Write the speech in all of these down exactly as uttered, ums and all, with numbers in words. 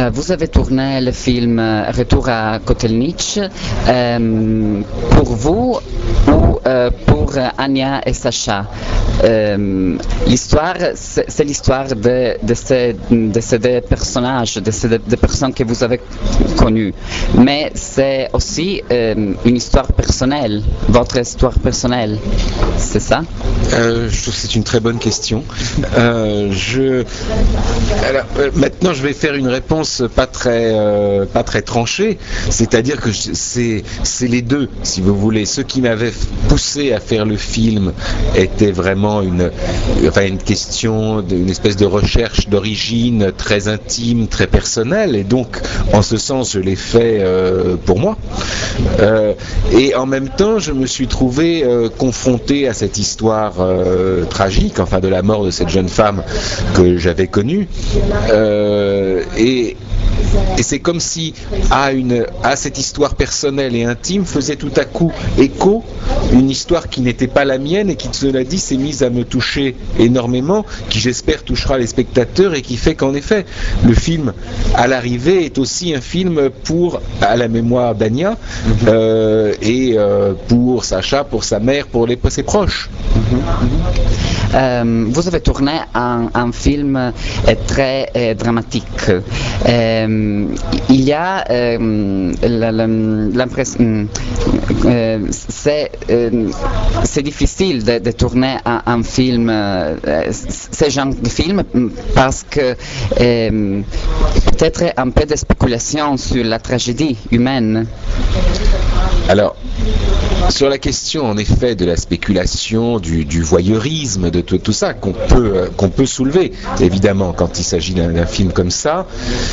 Vous avez tourné le film Retour à Kotelnitch euh, pour vous ou euh, pour Anya et Sacha. Euh, l'histoire, c'est, c'est l'histoire de, de, ces, de ces deux personnages, de ces deux personnes que vous avez connues. Mais c'est aussi euh, une histoire personnelle, votre histoire personnelle, c'est ça? euh, Je trouve que c'est une très bonne question. Euh, je... Alors, euh, maintenant, je vais faire une réponse pas très, euh, pas très tranchée, c'est-à-dire que je, c'est, c'est les deux, si vous voulez. Ceux qui m'avaient poussé à faire le film était vraiment une, enfin une question, de, une espèce de recherche d'origine très intime, très personnelle, et donc en ce sens je l'ai fait euh, pour moi. Euh, et en même temps je me suis trouvé euh, confronté à cette histoire euh, tragique, enfin de la mort de cette jeune femme que j'avais connue, euh, et Et c'est comme si à, une, à cette histoire personnelle et intime faisait tout à coup écho une histoire qui n'était pas la mienne et qui, cela dit, s'est mise à me toucher énormément, qui j'espère touchera les spectateurs et qui fait qu'en effet, le film à l'arrivée est aussi un film pour, à la mémoire d'Anya, mm-hmm. euh, et euh, pour Sacha, pour sa mère, pour les, ses proches. Mm-hmm. Euh, vous avez tourné un, un film euh, très euh, dramatique. Euh, il y a euh, l'impression, euh, c'est, euh, c'est difficile de, de tourner un, un film, euh, ce genre de film, parce que euh, peut-être un peu de spéculation sur la tragédie humaine. Alors, sur la question en effet de la spéculation, du, du voyeurisme, de tout, tout ça qu'on peut, euh, qu'on peut soulever, évidemment, quand il s'agit d'un, d'un film comme ça,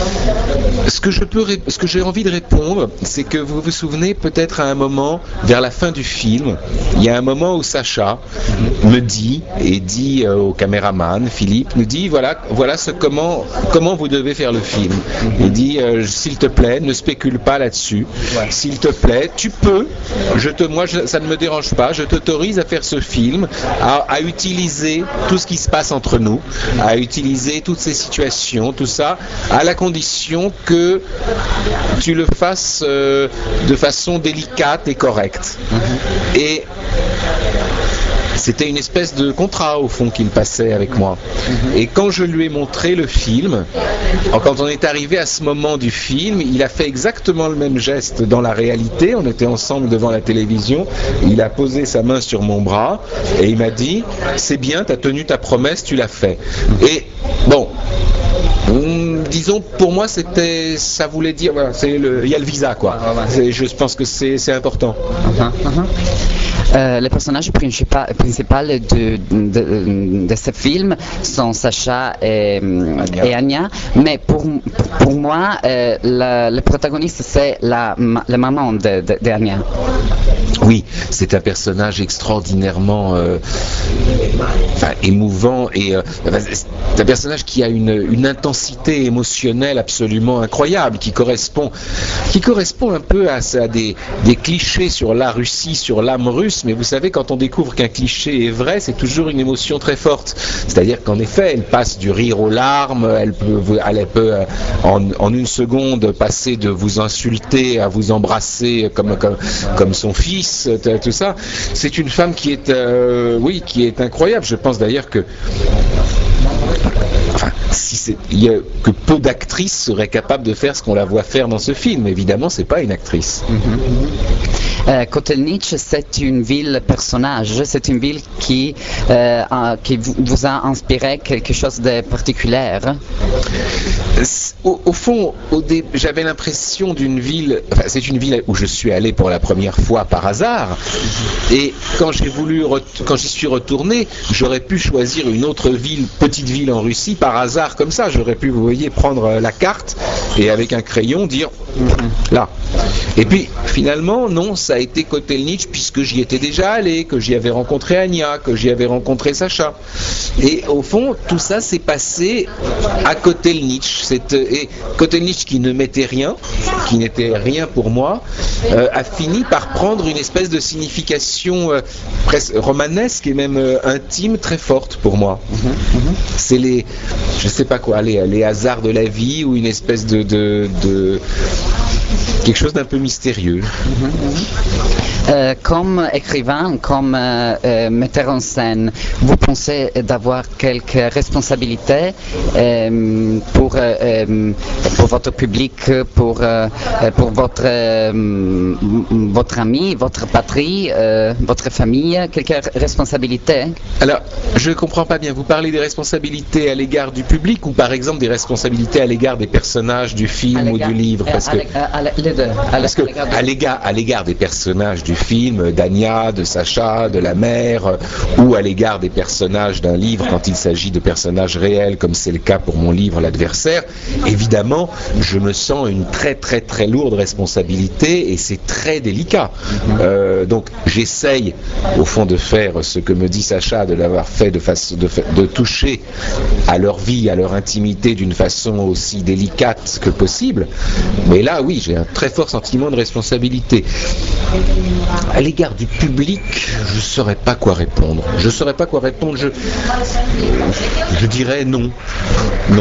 ce que je peux, ce que j'ai envie de répondre, c'est que vous vous souvenez peut-être à un moment, vers la fin du film, il y a un moment où Sacha me dit, et dit euh, au caméraman, Philippe, nous dit, voilà, voilà ce, comment, comment vous devez faire le film. Il dit, euh, s'il te plaît, ne spécule pas là-dessus. Ouais. S'il te plaît, tu peux, je te, moi je, ça ne me dérange pas, je t'autorise à faire ce film, à, à utiliser tout ce qui se passe entre nous, à utiliser toutes ces situations, tout ça, à la condition que tu le fasses euh, de façon délicate et correcte. Mm-hmm. Et c'était une espèce de contrat au fond qu'il passait avec moi. Et quand je lui ai montré le film, quand on est arrivé à ce moment du film, il a fait exactement le même geste dans la réalité. On était ensemble devant la télévision, il a posé sa main sur mon bras et il m'a dit, c'est bien, tu as tenu ta promesse, tu l'as fait. Et bon, disons, pour moi, c'était, ça voulait dire, voilà, c'est le, il y a le visa, quoi. C'est, je pense que c'est, c'est important. Uh-huh, uh-huh. Euh, les personnages principaux de, de, de ce film sont Sacha et, et Anya, mais pour, pour moi, euh, la, le protagoniste, c'est la, la maman de, de, de Anya. Oui, c'est un personnage extraordinairement euh, enfin, émouvant et euh, c'est un personnage qui a une, une intensité émotionnelle absolument incroyable, qui correspond, qui correspond un peu à, à des, des clichés sur la Russie, sur l'âme russe, mais vous savez, quand on découvre qu'un cliché est vrai, c'est toujours une émotion très forte. C'est-à-dire qu'en effet, elle passe du rire aux larmes, elle peut, elle peut en, en une seconde passer de vous insulter à vous embrasser comme, comme, comme son fils, tout ça. C'est une femme qui est, euh, oui, qui est incroyable. Je pense d'ailleurs que Enfin, si c'est, il y a que peu d'actrices seraient capables de faire ce qu'on la voit faire dans ce film. Évidemment, c'est pas une actrice. Mm-hmm. Euh, Kotelnitch, c'est une ville personnage. C'est une ville qui, euh, a, qui vous a inspiré quelque chose de particulier. Au, au fond, au dé, j'avais l'impression d'une ville. Enfin, c'est une ville où je suis allé pour la première fois par hasard. Et quand j'ai voulu, quand j'y suis retourné, j'aurais pu choisir une autre ville, petite ville en Russie, par hasard comme ça. J'aurais pu, vous voyez, prendre la carte et avec un crayon dire là. Et puis finalement, non, ça a été Kotelnitch puisque j'y étais déjà allé, que j'y avais rencontré Anya, que j'y avais rencontré Sacha. Et au fond, tout ça s'est passé à Kotelnitch. Cette, et Kotelnitch qui ne mettait rien, qui n'était rien pour moi, euh, a fini par prendre une espèce de signification euh, presque romanesque et même euh, intime très forte pour moi. Mm-hmm. C'est les, je sais pas quoi, les, les hasards de la vie ou une espèce de, de, de quelque chose d'un peu mystérieux. Euh, comme écrivain, comme euh, euh, metteur en scène, vous pensez d'avoir quelques responsabilités euh, pour, euh, pour votre public, pour, euh, pour votre, euh, votre ami, votre patrie, euh, votre famille, quelques responsabilités? Alors, je ne comprends pas bien. Vous parlez des responsabilités à l'égard du public ou par exemple des responsabilités à l'égard des personnages du film ou du livre? Parce que, les deux. Parce que à l'égard, à l'égard des personnages du film, d'Anya, de Sacha, de la mère, ou à l'égard des personnages d'un livre, quand il s'agit de personnages réels, comme c'est le cas pour mon livre L'Adversaire, évidemment, je me sens une très très très lourde responsabilité et c'est très délicat. Euh, donc j'essaye, au fond, de faire ce que me dit Sacha, de l'avoir fait de façon de, de toucher à leur vie, à leur intimité d'une façon aussi délicate que possible. Mais là, oui, j'ai un très fort sentiment de responsabilité. À l'égard du public, je ne saurais pas quoi répondre. Je ne saurais pas quoi répondre. Je, je dirais non. Non.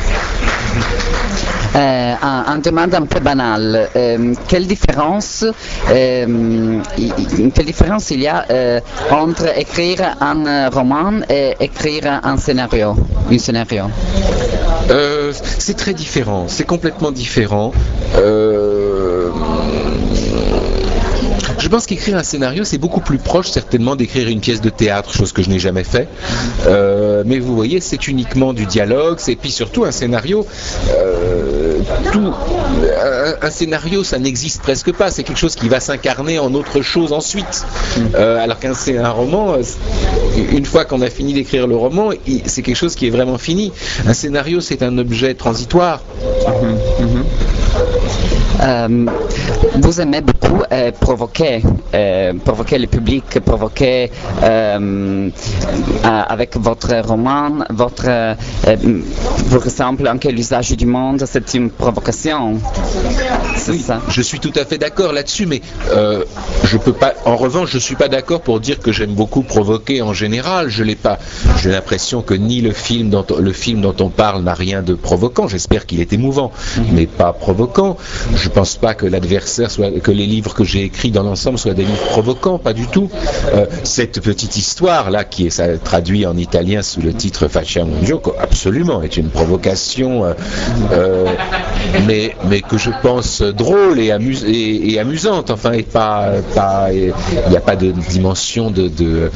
Euh, un, un demande un peu banale. Euh, quelle différence, euh, y, quelle différence il y a euh, entre écrire un roman et écrire un scénario, un scénario? Euh, c'est très différent. C'est complètement différent. Euh... Je pense qu'écrire un scénario, c'est beaucoup plus proche certainement d'écrire une pièce de théâtre, chose que je n'ai jamais fait. Euh, mais vous voyez, c'est uniquement du dialogue, et puis surtout un scénario, euh, tout, un, un scénario, ça n'existe presque pas, c'est quelque chose qui va s'incarner en autre chose ensuite. Euh, alors qu'un un roman, une fois qu'on a fini d'écrire le roman, c'est quelque chose qui est vraiment fini. Un scénario, c'est un objet transitoire. Mmh, mmh. Euh, vous aimez beaucoup euh, provoquer, euh, provoquer le public, provoquer euh, avec votre roman, votre, euh, par exemple, en quel usage du monde, c'est une provocation. C'est oui, ça. Je suis tout à fait d'accord là-dessus, mais euh, je peux pas. En revanche, je suis pas d'accord pour dire que j'aime beaucoup provoquer en général. Je l'ai pas. J'ai l'impression que ni le film dont le film dont on parle n'a rien de provoquant. J'espère qu'il est émouvant, mm-hmm. mais pas provoquant. Je pense pas que l'adversaire soit, que les livres que j'ai écrits dans l'ensemble soient des livres provoquants, pas du tout. Euh, cette petite histoire là, qui est ça, traduit en italien sous le titre Facciamo un gioco, absolument est une provocation, euh, euh, mais mais que je pense drôle et, amus et, et amusante. Enfin, et pas pas, il n'y a pas de dimension de, de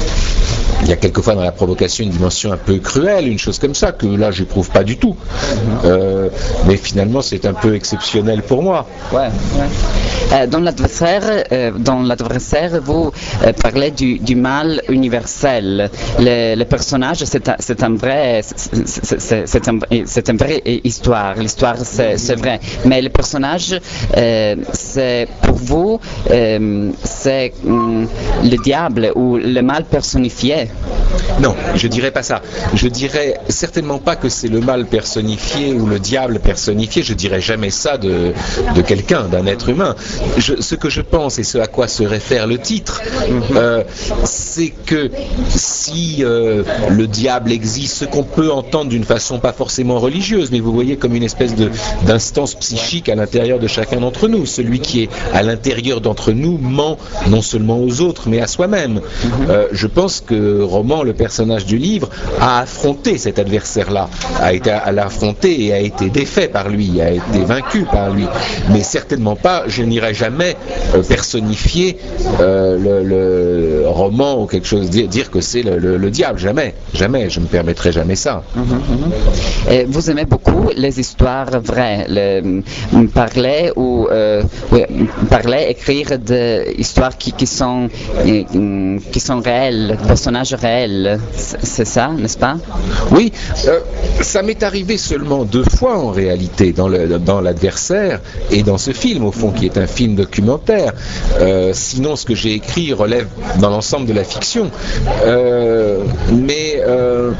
il y a quelquefois dans la provocation une dimension un peu cruelle, une chose comme ça, que là j'éprouve pas du tout. Euh, mais finalement c'est un peu exceptionnel pour moi. Ouais, ouais. Euh, dans l'adversaire, euh, dans l'adversaire, vous euh, parlez du, du mal universel. Le, le personnage, c'est un, c'est un vrai, c'est un, c'est une vraie histoire. L'histoire, c'est vrai. Mais le personnage, euh, c'est pour vous, euh, c'est hum, le diable ou le mal personnifié. Non, je dirais pas ça. Je dirais certainement pas que c'est le mal personnifié ou le diable personnifié. Je dirais jamais ça de, de quelqu'un, d'un être humain. Je, ce que je pense et ce à quoi se réfère le titre, euh, c'est que si euh, le diable existe, ce qu'on peut entendre d'une façon pas forcément religieuse, mais vous voyez comme une espèce de, d'instance psychique à l'intérieur de chacun d'entre nous. Celui qui est à l'intérieur d'entre nous ment non seulement aux autres, mais à soi-même. Euh, je pense que Roman, le personnage du livre, a affronté cet adversaire-là, a été à l'affronter et a été défait par lui, a été vaincu par lui. Mais certainement pas, je n'irai jamais euh, personnifier euh, le, le roman ou quelque chose, dire, dire que c'est le, le, le diable, jamais, jamais, je ne me permettrai jamais ça. Mmh, mmh. Et vous aimez beaucoup les histoires vraies, le, parler ou euh, oui, parler, écrire des histoires qui, qui sont qui sont réelles, personnages réels, c'est ça, n'est-ce pas? Oui, euh, ça m'est arrivé seulement deux fois en réalité dans, le, dans l'adversaire et dans ce film au fond qui est un film documentaire. Euh, sinon ce que j'ai écrit relève dans l'ensemble de la fiction. Euh, mais euh,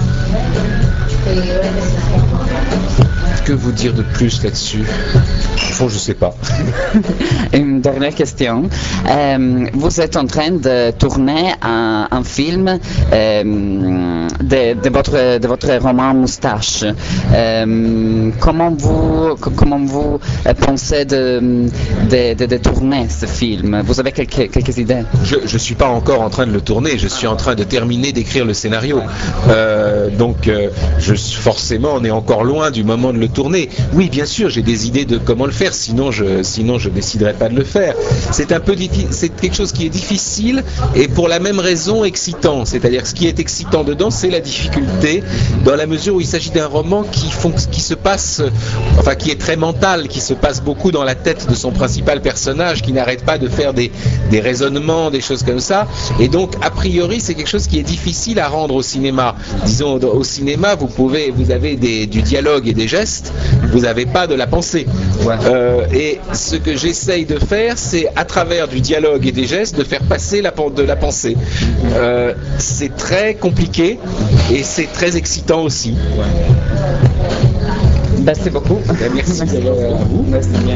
que vous dire de plus là-dessus? Au fond, je sais pas. une dernière question. Euh, vous êtes en train de tourner un, un film euh, de, de, votre, de votre roman Moustache. Euh, comment vous, comment vous pensez de, de, de, de tourner ce film? Vous avez quelques, quelques idées? Je ne suis pas encore en train de le tourner, je suis en train de terminer d'écrire le scénario. Euh, donc euh, je, forcément on est encore loin du moment de le tourner. Oui, bien sûr, j'ai des idées de comment le faire, sinon je sinon je déciderai pas de le faire. C'est un peu diffi- c'est quelque chose qui est difficile et pour la même raison excitant. C'est-à-dire que ce qui est excitant dedans, c'est la difficulté, dans la mesure où il s'agit d'un roman qui, fon- qui se passe, enfin qui est très mental, qui se passe beaucoup dans la tête de son principal personnage, qui n'arrête pas de faire des, des raisonnements, des choses comme ça. Et donc, a priori, c'est quelque chose qui est difficile à rendre au cinéma. Disons, au cinéma, vous pouvez, vous avez des, du dialogue et des gestes, vous n'avez pas de la pensée. Ouais. Euh, et ce que j'essaye de faire, c'est à travers du dialogue et des gestes, de faire passer la, de la pensée. Euh, c'est très compliqué et c'est très excitant aussi. Merci beaucoup. Merci à vous. Merci bien.